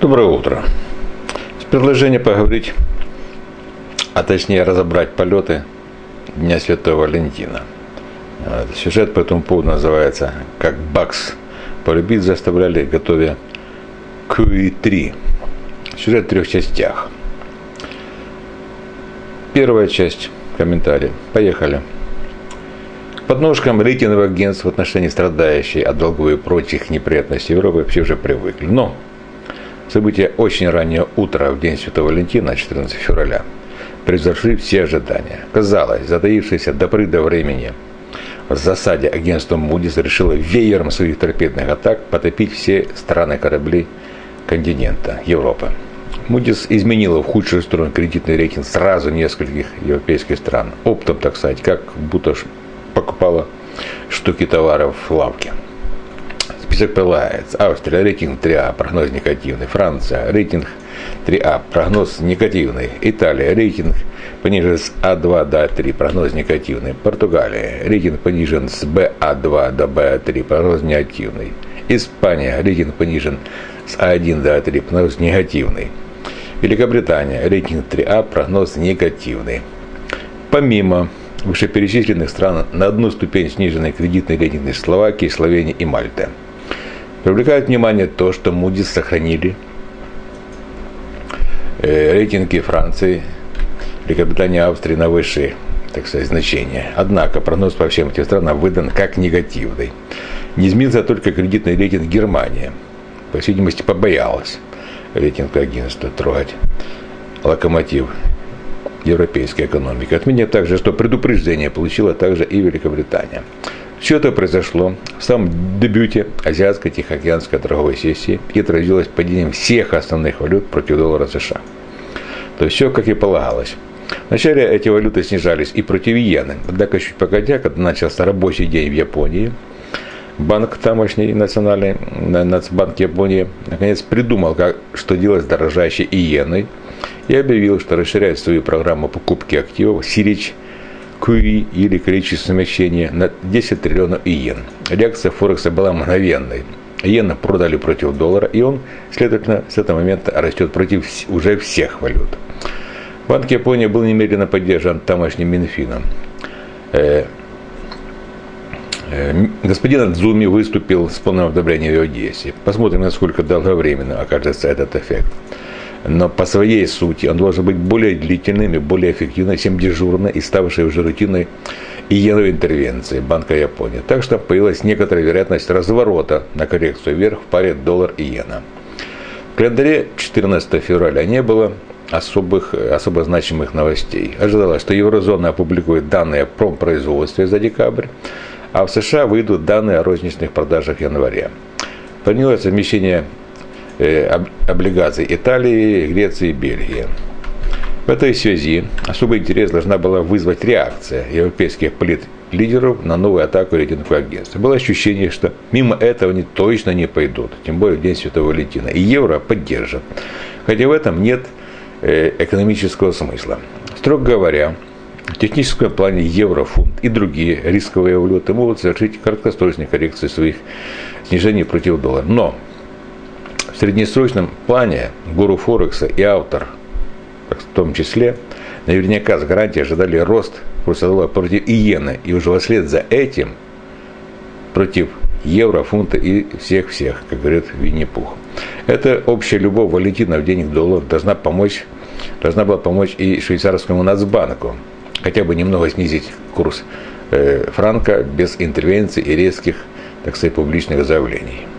Доброе утро. Предложение поговорить, а точнее разобрать полеты Дня Святого Валентина. Сюжет по этому поводу называется «Как Бакс полюбить заставляли, готовя QE3». Сюжет в 3 частях. Первая часть, комментарий. Поехали. К подножкам рейтинговых агентств в отношении страдающей от долговой и прочих неприятностей Европы все уже привыкли. Но события очень раннего утра в день Святого Валентина, 14 февраля, превзошли все ожидания. Казалось, затаившееся до поры до времени в засаде агентство Moody's решило веером своих торпедных атак потопить все страны корабли континента Европы. Moody's изменила в худшую сторону кредитный рейтинг сразу нескольких европейских стран. Оптом, так сказать, как будто покупала штуки товаров в лавке. Список прилается. Австрия, рейтинг 3А, прогноз негативный. Франция, рейтинг 3А, прогноз негативный. Италия, рейтинг понижен с А2 до А3, прогноз негативный. Португалия, рейтинг понижен с БА2 до БА3, прогноз негативный. Испания, рейтинг понижен с А1 до А3, прогноз негативный. Великобритания, рейтинг 3А, прогноз негативный. Помимо вышеперечисленных стран, на одну ступень сниженный кредитный рейтинг Словакии, Словении и Мальты. Привлекает внимание то, что Moody's сохранили рейтинги Франции, Великобритании, Австрии на высшие, так сказать, значения. Однако прогноз по всем этим странам выдан как негативный. Не изменился только кредитный рейтинг Германии. По всей видимости, побоялась рейтинг агентства трогать локомотив европейской экономики. Отметим также, что предупреждение получила также и Великобритания. Все это произошло в самом дебюте азиатской тихоокеанской торговой сессии и отразилось падением всех основных валют против доллара США. То есть все как и полагалось. Вначале эти валюты снижались и против иены, однако чуть погодя, когда начался рабочий день в Японии, банк тамошний, национальный Нацбанк Японии, наконец придумал, что делать с дорожащей иеной, и объявил, что расширяет свою программу покупки активов Сирич QE или количество смещения на 10 триллионов иен. Реакция Форекса была мгновенной. Иены продали против доллара, и он, следовательно, с этого момента растет против уже всех валют. Банк Японии был немедленно поддержан тамошним Минфином. Господин Адзуми выступил с полным одобрением его действий. Посмотрим, насколько долговременно окажется этот эффект. Но по своей сути он должен быть более длительным и более эффективным, чем дежурной и ставшей уже рутиной иеновой интервенции Банка Японии. Так что появилась некоторая вероятность разворота на коррекцию вверх в паре доллар-иена. В календаре 14 февраля не было особо значимых новостей. Ожидалось, что еврозона опубликует данные о промпроизводстве за декабрь, а в США выйдут данные о розничных продажах в январе. Планируется совмещение облигаций Италии, Греции и Бельгии. В этой связи особый интерес должна была вызвать реакция европейских политлидеров на новую атаку рейтинговых агентств. Было ощущение, что мимо этого они точно не пойдут, тем более в День Святого Валентина, и евро поддержат. Хотя в этом нет экономического смысла. Строго говоря, в техническом плане еврофунт и другие рисковые валюты могут совершить краткосрочные коррекции своих снижений против доллара. Но в среднесрочном плане гуру Форекса и автор, в том числе, наверняка с гарантией ожидали рост курса доллара против иены, и уже вслед за этим против евро, фунта и всех, как говорит Винни-Пух. Эта общая любовь Валентина в день к доллару должна была помочь и швейцарскому Нацбанку хотя бы немного снизить курс франка без интервенций и резких, так сказать, публичных заявлений.